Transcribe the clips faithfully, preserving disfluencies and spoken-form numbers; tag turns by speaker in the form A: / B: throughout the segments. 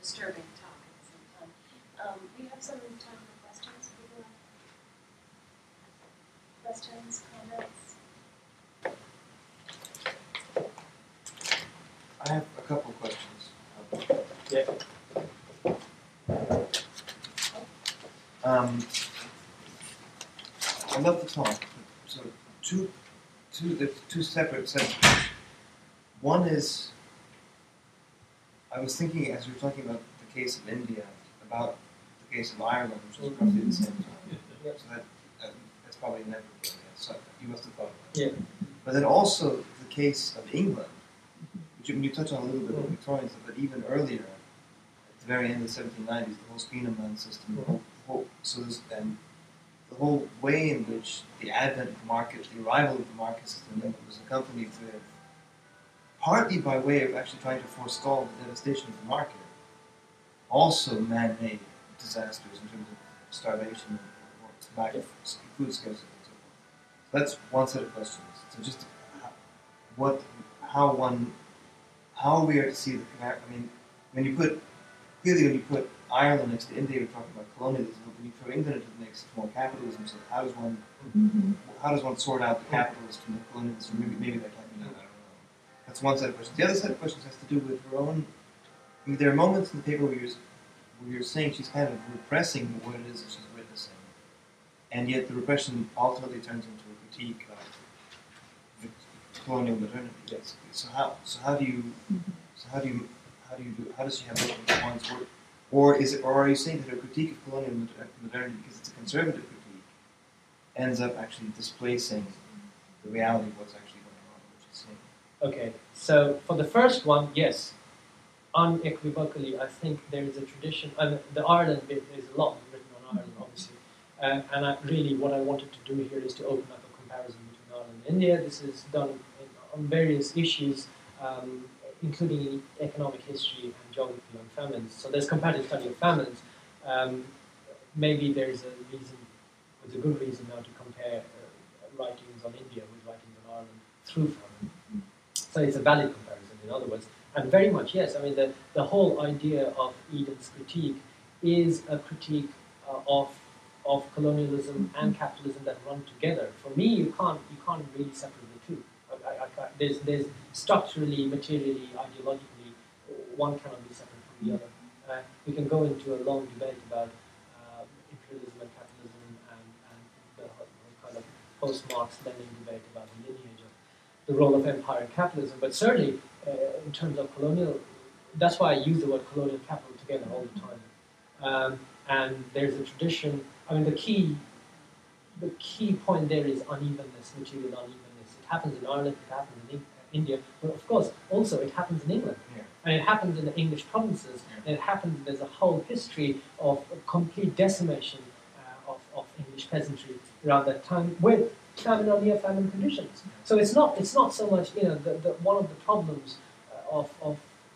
A: disturbing talk at the same time. Um, we have some time for questions. People have questions, comments?
B: I have a couple questions.
C: Yeah.
B: Um, I love the talk. So two, two, there's two separate sets. One is, I was thinking as we were talking about the case of India, about the case of Ireland, which was roughly the same time.
C: Yeah.
B: So that, uh, that's probably never. Yeah, so you must have thought about
C: Yeah.
B: it. But then also the case of England, which you, you touch on a little bit of the Victorians, but even earlier, at the very end of the seventeen nineties, the whole Spienemann system, the whole, whole, so there's, um, the whole way in which the advent of the market, the arrival of the market system in England was accompanied with, partly by way of actually trying to forestall the devastation of the market, also man-made disasters in terms of starvation or lack of food scarcity and so forth. So that's one set of questions. So just how, what, how one, how we are to see the, I mean, when you put, clearly when you put Ireland next to India, we're talking about colonialism, but when you throw England into the mix, it's more capitalism, so how does one, mm-hmm. how does one sort out the capitalist from the colonialist, or maybe, maybe that can't be done, I don't know. That's one set of questions. The other set of questions has to do with her own, I mean, there are moments in the paper where you're, where you're saying she's kind of repressing what it is that she's witnessing, and yet the repression ultimately turns into a critique of colonial modernity. Yes. So how, so how do you, so how do you, how do you do, how does she have different points? Or, or is it, or are you saying that her critique of colonial modernity, because it's a conservative critique, ends up actually displacing the reality of what's actually going on, what she's saying?
C: Okay, so for the first one, yes, unequivocally, I think there is a tradition, and the Ireland bit, there's a lot written on Ireland, obviously, uh, and I, really what I wanted to do here is to open up a comparison between Ireland and India. This is done in, on various issues, um, including economic history and geography on famines. So there's comparative study of famines. Um, maybe there's a reason, there's a good reason now to compare uh, writings on India with writings on Ireland through famine. So it's a valid comparison, in other words. And very much, yes, I mean, the, the whole idea of Eden's critique is a critique uh, of of colonialism and capitalism that run together. For me, you can't you can't really separate the two. I, I, I can't, there's, there's structurally, materially, ideologically, one cannot be separate from the other. Uh, we can go into a long debate about uh, imperialism and capitalism and, and the kind of post-Marx Lenin debate about the lineage of the role of empire and capitalism. But certainly, uh, in terms of colonial, that's why I use the word colonial capital together all the time. Um, and there's a tradition. I mean, the key, the key point there is unevenness, material unevenness. It happens in Ireland, it happens in India, but of course, also it happens in England.
B: Yeah.
C: And it happens in the English provinces,
B: Yeah.
C: and it happens, there's a whole history of complete decimation uh, of, of English peasantry around that time with famine or near famine conditions. So it's not, it's not so much, you know, the, the, one of the problems uh, of, of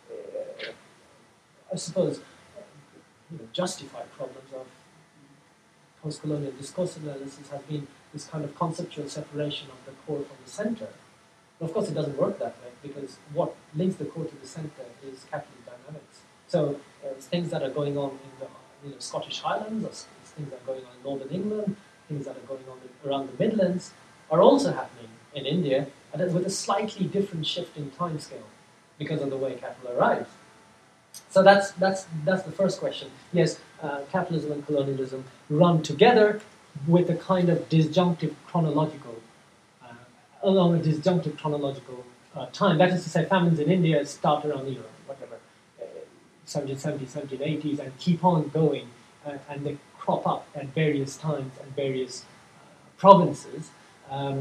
C: uh, I suppose, uh, you know, justified problems of post-colonial discourse analysis has been this kind of conceptual separation of the core from the center. But of course, it doesn't work that way, because what links the core to the center is capital dynamics. So uh, things that are going on in the you know, Scottish Highlands, or things that are going on in Northern England, things that are going on in, around the Midlands, are also happening in India, and with a slightly different shift in time scale because of the way capital arrives. So that's that's that's the first question. Yes, uh, capitalism and colonialism run together with a kind of disjunctive chronological, uh, along a disjunctive chronological uh, time. That is to say, famines in India start around you know whatever uh, seventeen seventies, seventeen eighties, and keep on going, uh, and they crop up at various times and various uh, provinces um,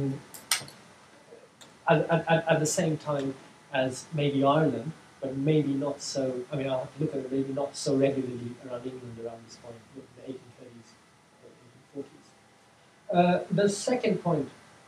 C: at, at, at the same time as maybe Ireland. But maybe not so, I mean, I'll have to look at it, maybe not so regularly around England around this point, in the eighteen thirties, eighteen forties. Uh, the second point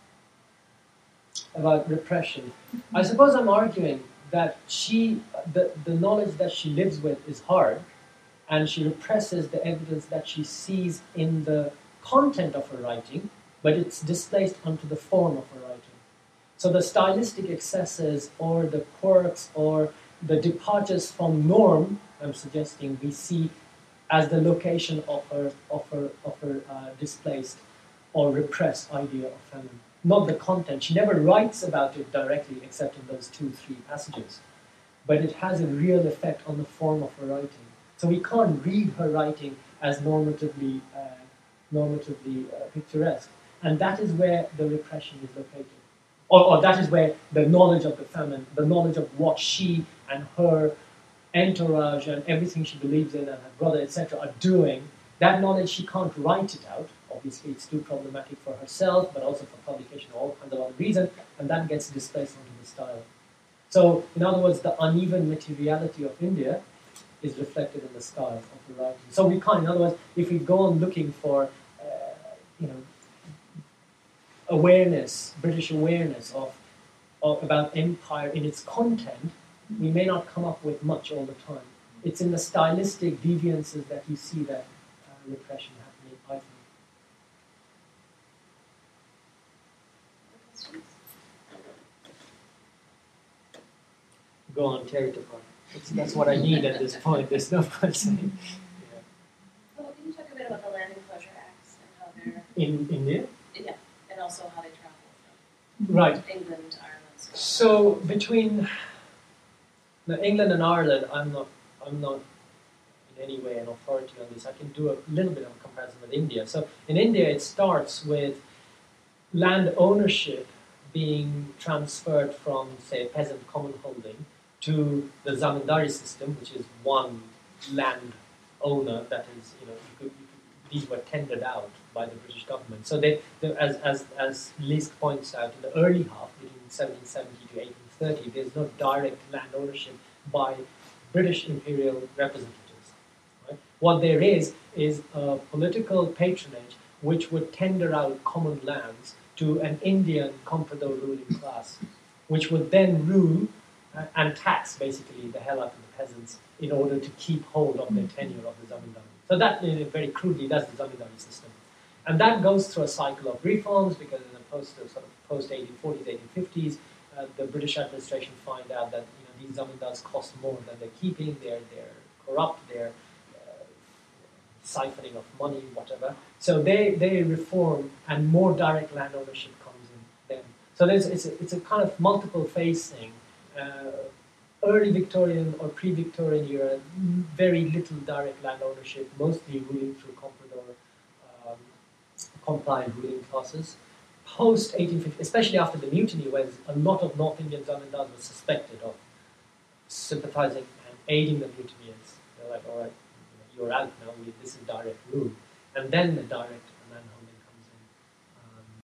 C: about repression, I suppose I'm arguing that she, the, the knowledge that she lives with is hard, and she represses the evidence that she sees in the content of her writing, but it's displaced onto the form of her writing. So the stylistic excesses or the quirks or the departures from norm, uh, I'm suggesting we see as the location of her, of her, of her uh, displaced or repressed idea of feminine. Not the content. She never writes about it directly except in those two, three passages. But it has a real effect on the form of her writing. So we can't read her writing as normatively, uh, normatively uh, picturesque. And that is where the repression is located. Or, or that is where the knowledge of the feminine, the knowledge of what she and her entourage and everything she believes in and her brother, et cetera, are doing, that knowledge she can't write it out. Obviously, it's too problematic for herself, but also for publication, all kinds of other reasons, and that gets displaced onto the style. So, in other words, the uneven materiality of India is reflected in the style of the writing. So we can't, in other words, if we go on looking for, uh, you know, awareness, British awareness of, of about empire in its content, we may not come up with much all the time. It's in the stylistic deviances that you see that uh, repression happening, I think.
A: Questions?
C: Go on, tear it apart. It's, that's what I need at this point. There's no point saying. Yeah.
A: Well, can you talk a bit about the Land Enclosure Acts and how they're,
C: In India?
A: yeah, and also how they travel from
C: Right.
A: England, Ireland, Scotland?
C: So between the England and Ireland, I'm not, I'm not in any way an authority on this. I can do a little bit of a comparison with India. So in India, it starts with land ownership being transferred from, say, peasant common holding to the zamindari system, which is one land owner that is, you know, you could, you could, these were tendered out by the British government. So they, they, as, as, as Lisk points out, in the early half, between seventeen seventy to eighteen thirty, there's no direct land ownership by British imperial representatives. Right? What there is, is a political patronage which would tender out common lands to an Indian comprador ruling class, which would then rule uh, and tax basically the hell out of the peasants in order to keep hold of their tenure of the zamindari. So that, you know, very crudely, that's the zamindari system. And that goes through a cycle of reforms because in the post, sort of post eighteen forties, eighteen fifties, uh, the British administration find out that, you know, these zamindars cost more than they're keeping, they're, they're corrupt, they're uh, siphoning of money, whatever. So they, they reform and more direct land ownership comes in then. So there's, it's, a, it's a kind of multiple phase thing. Uh, early Victorian or pre-Victorian era, very little direct land ownership, mostly ruling through comprador, um, compliant ruling classes. Post eighteen fifty, especially after the mutiny, where a lot of North Indian zamindars were suspected of sympathizing and aiding the mutineers. They're like, all right, you're out now, we, this is direct rule. And then the direct